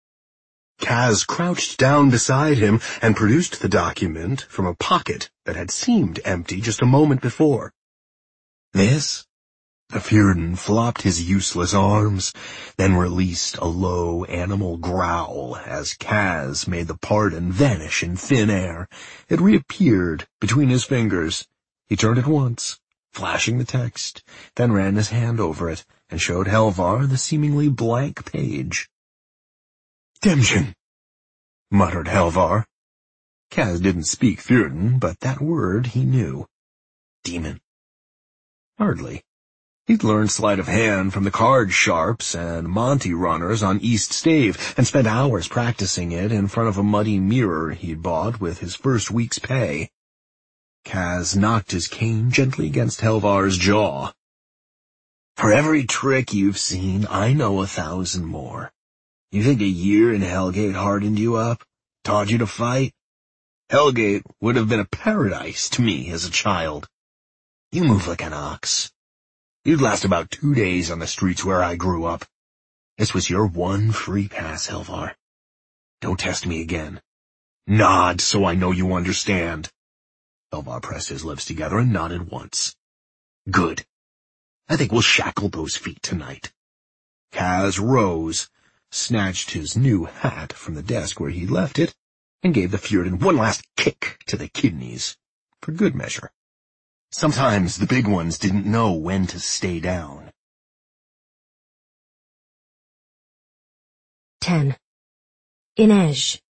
Kaz crouched down beside him and produced the document from a pocket that had seemed empty just a moment before. "This?" The Fjerdan flopped his useless arms, then released a low animal growl as Kaz made the pardon vanish in thin air. It reappeared between his fingers. He turned it once, flashing the text, then ran his hand over it and showed Helvar the seemingly blank page. "Demjin," muttered Helvar. Kaz didn't speak Fjerdan, but that word he knew. Demon. Hardly. He'd learned sleight of hand from the card sharps and Monty runners on East Stave and spent hours practicing it in front of a muddy mirror he'd bought with his first week's pay. Kaz knocked his cane gently against Helvar's jaw. For every trick you've seen, I know 1,000 more. You think a year in Hellgate hardened you up? Taught you to fight? Hellgate would have been a paradise to me as a child. You move like an ox. You'd last about 2 days on the streets where I grew up. This was your one free pass, Helvar. Don't test me again. Nod so I know you understand. Helvar pressed his lips together and nodded once. Good. I think we'll shackle those feet tonight. Kaz rose, snatched his new hat from the desk where he'd left it, and gave the Fjordan one last kick to the kidneys, for good measure. Sometimes the big ones didn't know when to stay down. 10. Inej.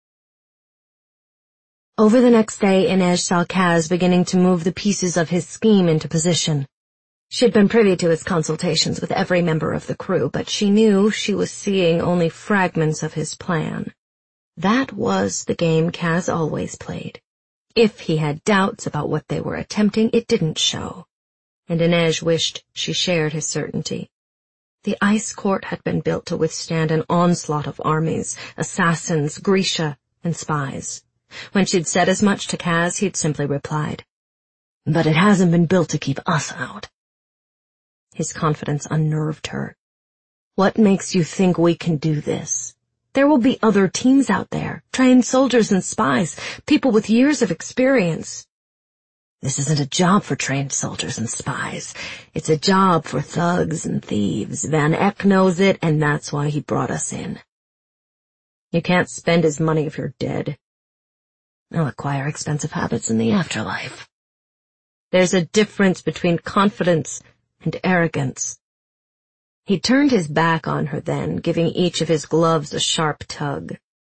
Over the next day, Inej saw Kaz beginning to move the pieces of his scheme into position. She had been privy to his consultations with every member of the crew, but she knew she was seeing only fragments of his plan. That was the game Kaz always played. If he had doubts about what they were attempting, it didn't show, and Inej wished she shared his certainty. The ice court had been built to withstand an onslaught of armies, assassins, Grisha, and spies. When she'd said as much to Kaz, he'd simply replied, "But it hasn't been built to keep us out." His confidence unnerved her. "What makes you think we can do this? There will be other teams out there, trained soldiers and spies, people with years of experience." "This isn't a job for trained soldiers and spies. It's a job for thugs and thieves. Van Eck knows it, and that's why he brought us in." "You can't spend his money if you're dead." "I'll acquire expensive habits in the afterlife." "There's a difference between confidence and arrogance." He turned his back on her then, giving each of his gloves a sharp tug.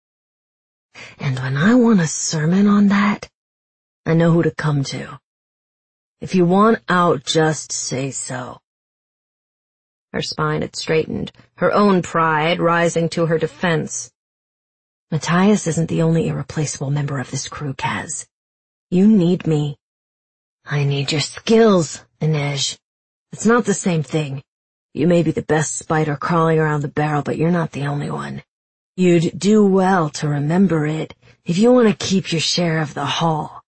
"And when I want a sermon on that, I know who to come to. If you want out, just say so." Her spine had straightened, her own pride rising to her defense. "Matthias isn't the only irreplaceable member of this crew, Kaz. You need me." "I need your skills, Inej. It's not the same thing. You may be the best spider crawling around the barrel, but you're not the only one. You'd do well to remember it if you want to keep your share of the haul."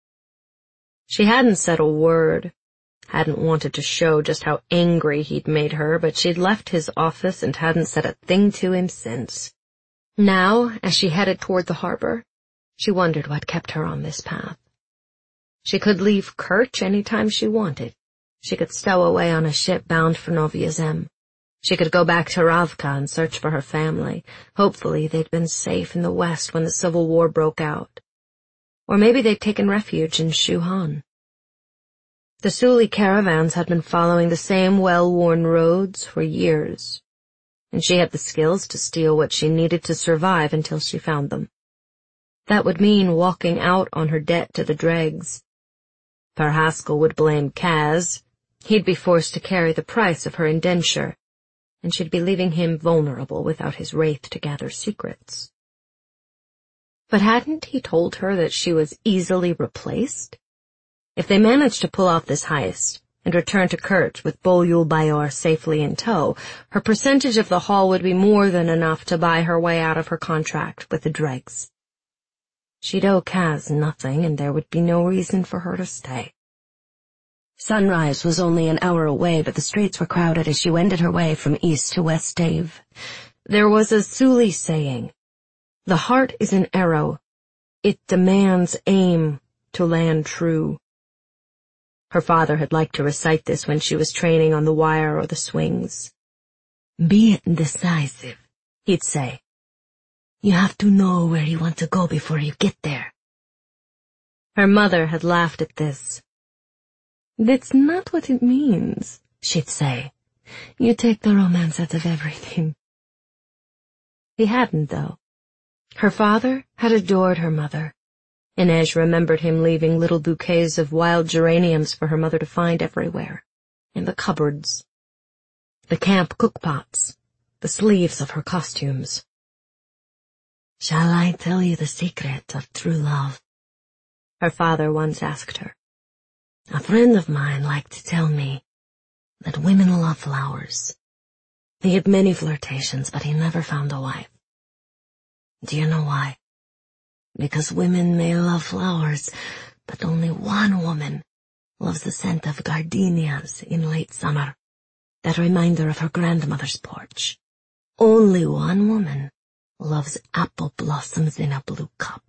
She hadn't said a word, hadn't wanted to show just how angry he'd made her, but she'd left his office and hadn't said a thing to him since. Now, as she headed toward the harbor, she wondered what kept her on this path. She could leave Kerch any time she wanted. She could stow away on a ship bound for Novaya Zem. She could go back to Ravka and search for her family. Hopefully they'd been safe in the West when the Civil War broke out. Or maybe they'd taken refuge in Shuhan. The Suli caravans had been following the same well-worn roads for years, and she had the skills to steal what she needed to survive until she found them. That would mean walking out on her debt to the dregs. Haskell would blame Kaz. He'd be forced to carry the price of her indenture, and she'd be leaving him vulnerable without his wraith to gather secrets. But hadn't he told her that she was easily replaced? If they managed to pull off this heist and return to Kerch with Bolyul Bayor safely in tow, her percentage of the haul would be more than enough to buy her way out of her contract with the dregs. She'd owe Kaz nothing, and there would be no reason for her to stay. Sunrise was only an hour away, but the streets were crowded as she wended her way from east to west Stave. There was a Suli saying, "The heart is an arrow. It demands aim to land true." Her father had liked to recite this when she was training on the wire or the swings. "Be decisive," he'd say. "You have to know where you want to go before you get there." Her mother had laughed at this. "That's not what it means," she'd say. "You take the romance out of everything." He hadn't, though. Her father had adored her mother. Inej remembered him leaving little bouquets of wild geraniums for her mother to find everywhere. in the cupboards, the camp cookpots, the sleeves of her costumes. "Shall I tell you the secret of true love?" her father once asked her. "A friend of mine liked to tell me that women love flowers. He had many flirtations, but he never found a wife. Do you know why? Because women may love flowers, but only one woman loves the scent of gardenias in late summer, that reminder of her grandmother's porch. Only one woman loves apple blossoms in a blue cup.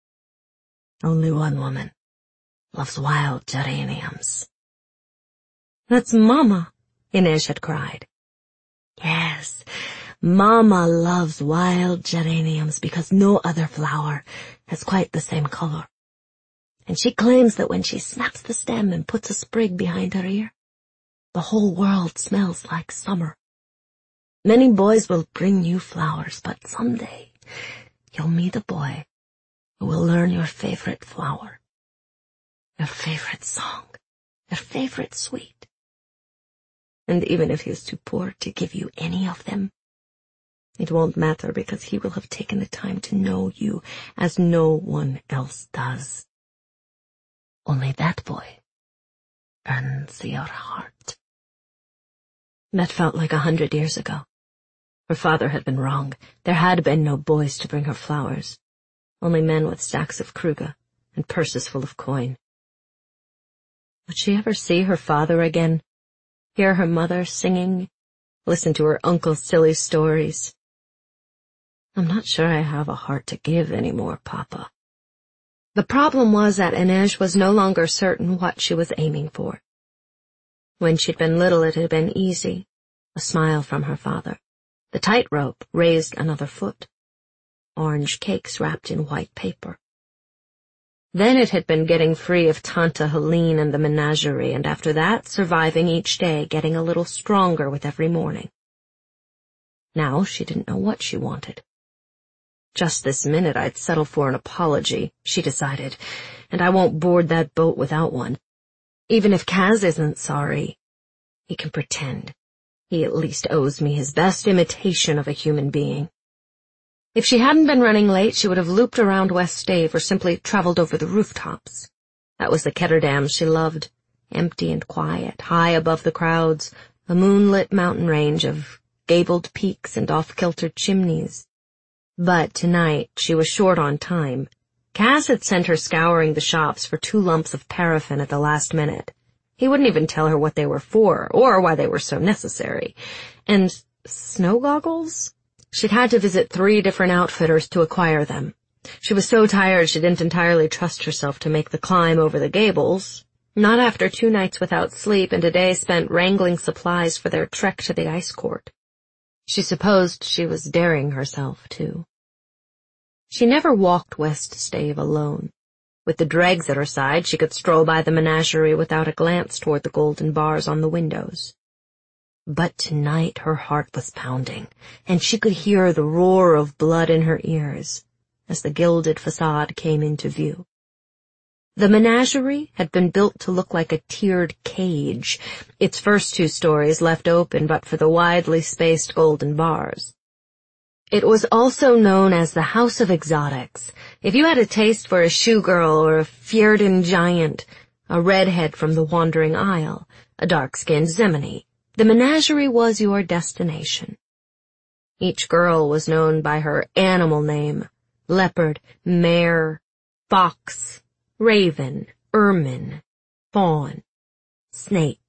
Only one woman loves wild geraniums." "That's Mama," Inez had cried. "Yes, Mama loves wild geraniums because no other flower has quite the same color. And she claims that when she snaps the stem and puts a sprig behind her ear, the whole world smells like summer. Many boys will bring you flowers, but someday you'll meet a boy who will learn your favorite flower, your favorite song, your favorite sweet. And even if he is too poor to give you any of them, it won't matter because he will have taken the time to know you as no one else does. Only that boy earns your heart." That felt like 100 years ago. Her father had been wrong. There had been no boys to bring her flowers, only men with sacks of kruga and purses full of coin. Would she ever see her father again, hear her mother singing, listen to her uncle's silly stories? "I'm not sure I have a heart to give anymore, Papa." The problem was that Inez was no longer certain what she was aiming for. When she'd been little, it had been easy, a smile from her father. The tightrope raised another foot. Orange cakes wrapped in white paper. Then it had been getting free of Tanta Helene and the menagerie, and after that, surviving each day, getting a little stronger with every morning. Now she didn't know what she wanted. "Just this minute I'd settle for an apology," she decided, "and I won't board that boat without one. Even if Kaz isn't sorry, he can pretend. He at least owes me his best imitation of a human being." If she hadn't been running late, she would have looped around West Stave or simply traveled over the rooftops. That was the Ketterdam she loved, empty and quiet, high above the crowds, a moonlit mountain range of gabled peaks and off-kilter chimneys. But tonight she was short on time. Kaz had sent her scouring the shops for 2 lumps of paraffin at the last minute. He wouldn't even tell her what they were for, or why they were so necessary. And snow goggles? She'd had to visit 3 different outfitters to acquire them. She was so tired she didn't entirely trust herself to make the climb over the Gables, not after 2 nights without sleep and a day spent wrangling supplies for their trek to the ice court. She supposed she was daring herself, too. She never walked West Stave alone. With the dregs at her side, she could stroll by the menagerie without a glance toward the golden bars on the windows. But tonight her heart was pounding, and she could hear the roar of blood in her ears as the gilded facade came into view. The menagerie had been built to look like a tiered cage, its first 2 stories left open but for the widely spaced golden bars. It was also known as the House of Exotics. If you had a taste for a showgirl or a Fjerdan giant, a redhead from the Wandering Isle, a dark-skinned Zemini, the menagerie was your destination. Each girl was known by her animal name: leopard, mare, fox, raven, ermine, fawn, snake.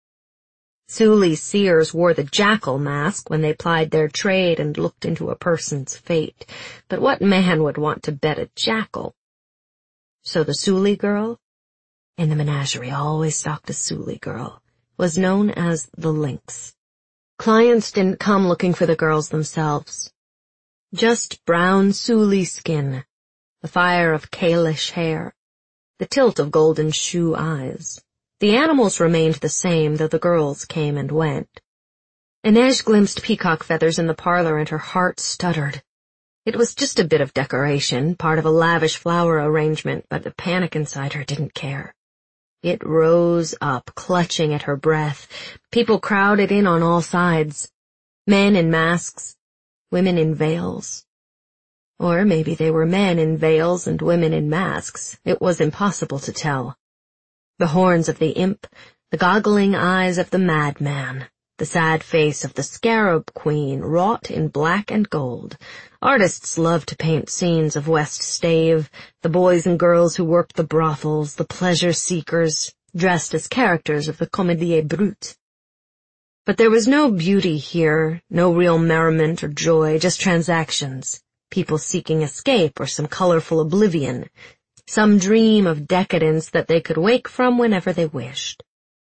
Suli seers wore the jackal mask when they plied their trade and looked into a person's fate, but what man would want to bet a jackal? So the Suli girl, and the menagerie always stalked a Suli girl, was known as the Lynx. Clients didn't come looking for the girls themselves. Just brown Suli skin, the fire of Kalish hair, the tilt of golden shoe eyes. The animals remained the same, though the girls came and went. Inez glimpsed peacock feathers in the parlor and her heart stuttered. It was just a bit of decoration, part of a lavish flower arrangement, but the panic inside her didn't care. It rose up, clutching at her breath. People crowded in on all sides. Men in masks, women in veils. Or maybe they were men in veils and women in masks. It was impossible to tell. The horns of the imp, the goggling eyes of the madman, the sad face of the scarab queen wrought in black and gold. Artists loved to paint scenes of West Stave, the boys and girls who worked the brothels, the pleasure-seekers, dressed as characters of the Comédie Brute. But there was no beauty here, no real merriment or joy, just transactions, people seeking escape or some colorful oblivion, some dream of decadence that they could wake from whenever they wished.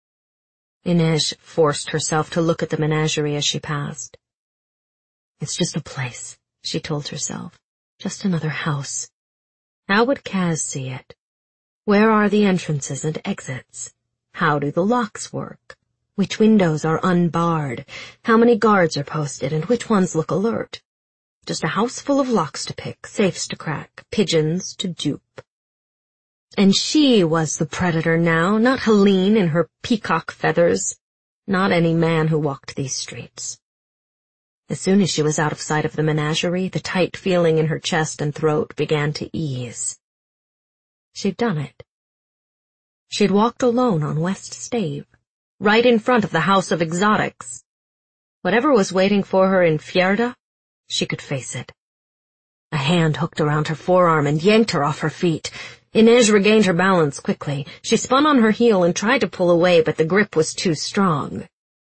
Inej forced herself to look at the menagerie as she passed. It's just a place, she told herself. Just another house. How would Kaz see it? Where are the entrances and exits? How do the locks work? Which windows are unbarred? How many guards are posted, and which ones look alert? Just a house full of locks to pick, safes to crack, pigeons to dupe. And she was the predator now, not Helene in her peacock feathers, not any man who walked these streets. As soon as she was out of sight of the menagerie, the tight feeling in her chest and throat began to ease. She'd done it. She'd walked alone on West Stave, right in front of the House of Exotics. Whatever was waiting for her in Fjerda, she could face it. A hand hooked around her forearm and yanked her off her feet. Inej regained her balance quickly. She spun on her heel and tried to pull away, but the grip was too strong.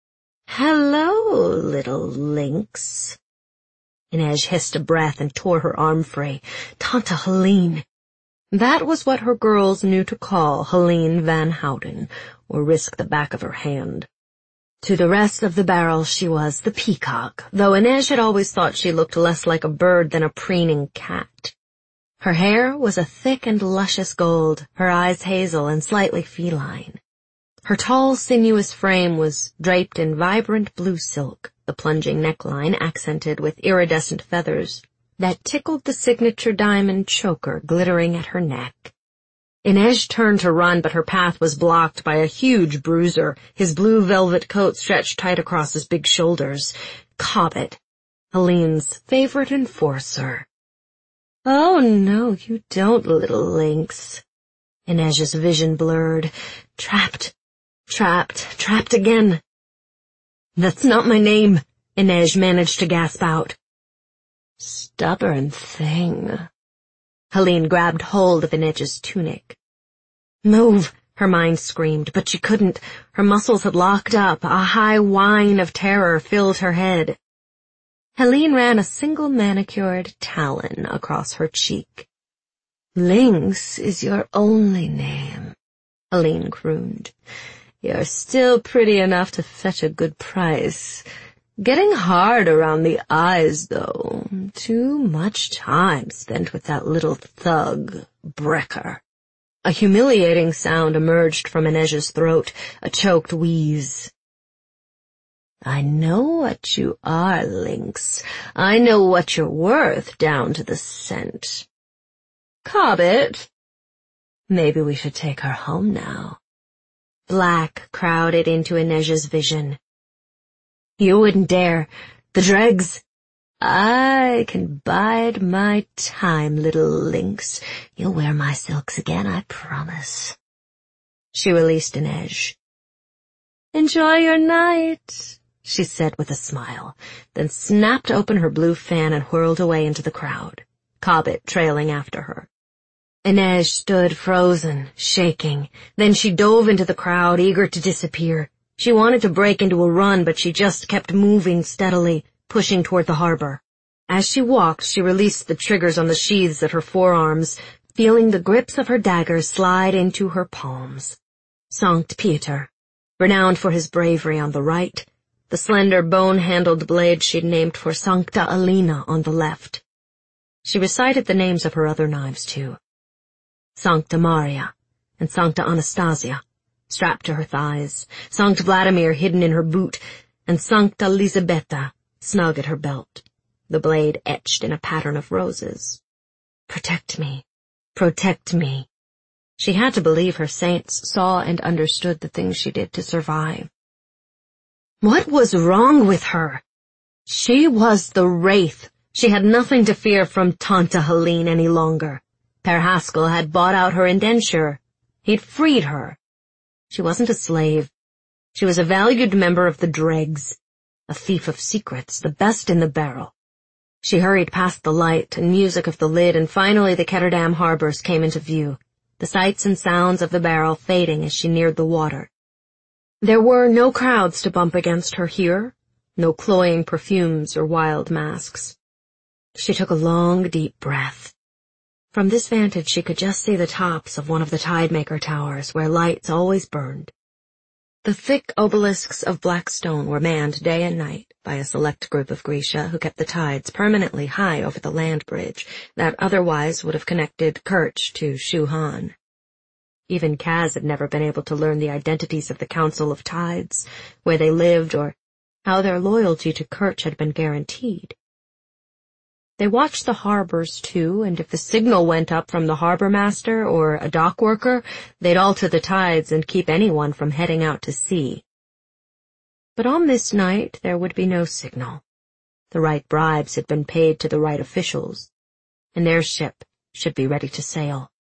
"Hello, little lynx." Inej hissed a breath and tore her arm free. Tante Helene. That was what her girls knew to call Helene Van Houten, or risk the back of her hand. To the rest of the barrel she was the peacock, though Inej had always thought she looked less like a bird than a preening cat. Her hair was a thick and luscious gold, her eyes hazel and slightly feline. Her tall, sinuous frame was draped in vibrant blue silk, the plunging neckline accented with iridescent feathers that tickled the signature diamond choker glittering at her neck. Inej turned to run, but her path was blocked by a huge bruiser, his blue velvet coat stretched tight across his big shoulders. Cobbett, Helene's favorite enforcer. "Oh, no, you don't, little lynx." Inej's vision blurred. Trapped again. "That's not my name," Inej managed to gasp out. "Stubborn thing." Helene grabbed hold of Inej's tunic. "Move," her mind screamed, but she couldn't. Her muscles had locked up. A high whine of terror filled her head. Helene ran a single manicured talon across her cheek. "Lynx is your only name," Helene crooned. "You're still pretty enough to fetch a good price. Getting hard around the eyes, though. Too much time spent with that little thug, Brecker." A humiliating sound emerged from Inej's throat, a choked wheeze. "I know what you are, Lynx. I know what you're worth, down to the cent. Cobbett, maybe we should take her home now." Black crowded into Inej's vision. "You wouldn't dare. The dregs." "I can bide my time, little lynx. You'll wear my silks again, I promise." She released Inej. "Enjoy your night," she said with a smile, then snapped open her blue fan and whirled away into the crowd, Cobbett trailing after her. Inej stood frozen, shaking. Then she dove into the crowd, eager to disappear. She wanted to break into a run, but she just kept moving steadily, pushing toward the harbor. As she walked, she released the triggers on the sheaths at her forearms, feeling the grips of her dagger slide into her palms. Sankt Peter, renowned for his bravery on the right, the slender bone-handled blade she'd named for Sancta Alina on the left. She recited the names of her other knives, too. Sancta Maria and Sancta Anastasia, strapped to her thighs, Sankt Vladimir hidden in her boot, and Sancta Lisabetta snug at her belt, the blade etched in a pattern of roses. Protect me, She had to believe her saints saw and understood the things she did to survive. What was wrong with her? She was the Wraith. She had nothing to fear from Tanta Helene any longer. Per Haskell had bought out her indenture. He'd freed her. She wasn't a slave. She was a valued member of the Dregs, a thief of secrets, the best in the barrel. She hurried past the light and music of the lid, and finally the Ketterdam harbors came into view, the sights and sounds of the barrel fading as she neared the water. There were no crowds to bump against her here, no cloying perfumes or wild masks. She took a long, deep breath. From this vantage she could just see the tops of one of the Tidemaker towers, where lights always burned. The thick obelisks of black stone were manned day and night by a select group of Grisha who kept the tides permanently high over the land bridge that otherwise would have connected Kerch to Shu-Han. Even Kaz had never been able to learn the identities of the Council of Tides, where they lived, or how their loyalty to Kerch had been guaranteed. They watched the harbors, too, and if the signal went up from the harbor master or a dock worker, they'd alter the tides and keep anyone from heading out to sea. But on this night there would be no signal. The right bribes had been paid to the right officials, and their ship should be ready to sail.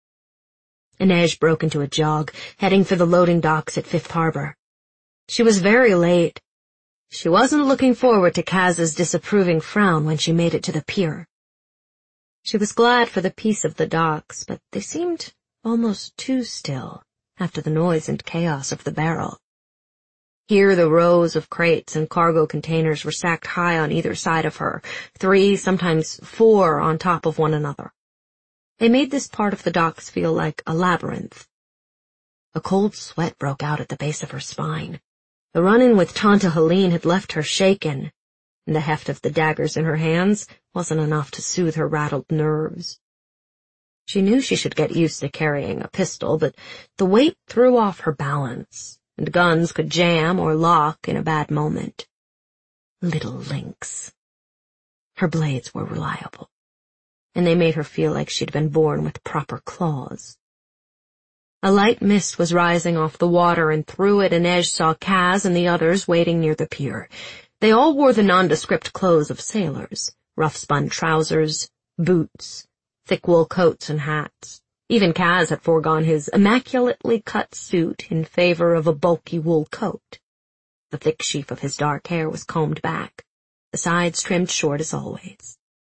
Inej broke into a jog, heading for the loading docks at Fifth Harbor. She was very late. She wasn't looking forward to Kaz's disapproving frown when she made it to the pier. She was glad for the peace of the docks, but they seemed almost too still after the noise and chaos of the barrel. Here the rows of crates and cargo containers were stacked high on either side of her, 3, sometimes 4 on top of one another. They made this part of the docks feel like a labyrinth. A cold sweat broke out at the base of her spine. The run-in with Tanta Helene had left her shaken, and the heft of the daggers in her hands wasn't enough to soothe her rattled nerves. She knew she should get used to carrying a pistol, but the weight threw off her balance, and guns could jam or lock in a bad moment. Little lynx. Her blades were reliable, and they made her feel like she'd been born with proper claws. A light mist was rising off the water, and through it Inej saw Kaz and the others waiting near the pier. They all wore the nondescript clothes of sailors, rough-spun trousers, boots, thick wool coats and hats. Even Kaz had foregone his immaculately cut suit in favor of a bulky wool coat. The thick sheaf of his dark hair was combed back, the sides trimmed short as always.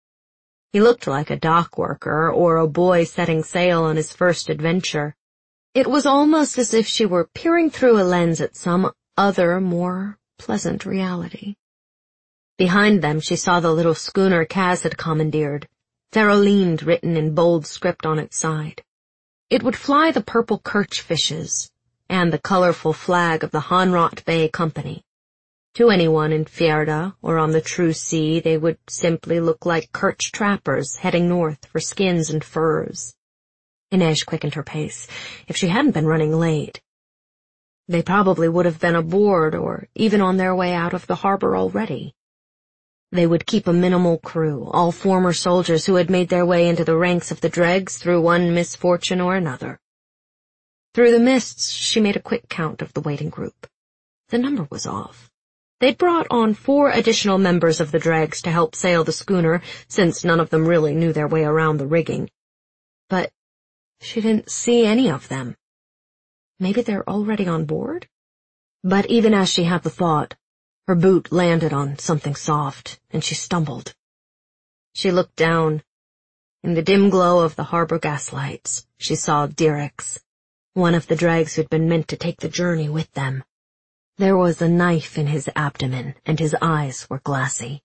He looked like a dock worker or a boy setting sail on his first adventure. It was almost as if she were peering through a lens at some other, more pleasant reality. Behind them she saw the little schooner Kaz had commandeered, Ferroline written in bold script on its side. It would fly the purple Kerch fishes and the colorful flag of the Hanrot Bay Company. To anyone in Fjerda or on the true sea, they would simply look like Kerch trappers heading north for skins and furs. Inej quickened her pace. If she hadn't been running late, they probably would have been aboard or even on their way out of the harbor already. They would keep a minimal crew, all former soldiers who had made their way into the ranks of the Dregs through one misfortune or another. Through the mists, she made a quick count of the waiting group. The number was off. They'd brought on 4 additional members of the Dregs to help sail the schooner, since none of them really knew their way around the rigging. But she didn't see any of them. Maybe they're already on board? But even as she had the thought, her boot landed on something soft, and she stumbled. She looked down. In the dim glow of the harbor gaslights, she saw Dirix, one of the Dregs who'd been meant to take the journey with them. There was a knife in his abdomen, and his eyes were glassy.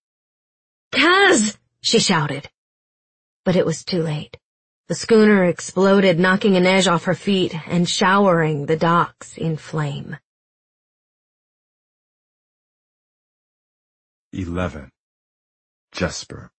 "Kaz!" she shouted. But it was too late. The schooner exploded, knocking Inej off her feet and showering the docks in flame. 11. Jesper.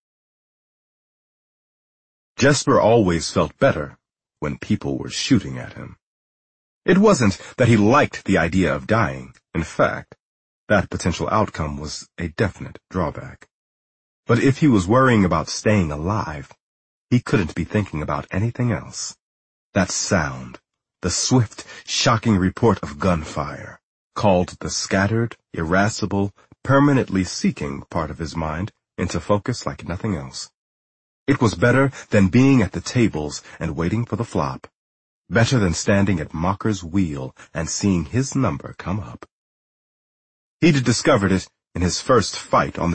Jesper always felt better when people were shooting at him. It wasn't that he liked the idea of dying. In fact, that potential outcome was a definite drawback. But if he was worrying about staying alive, he couldn't be thinking about anything else. That sound, the swift, shocking report of gunfire, called the scattered, irascible, permanently seeking part of his mind into focus like nothing else. It was better than being at the tables and waiting for the flop, better than standing at Mocker's wheel and seeing his number come up. He'd discovered it in his first fight on the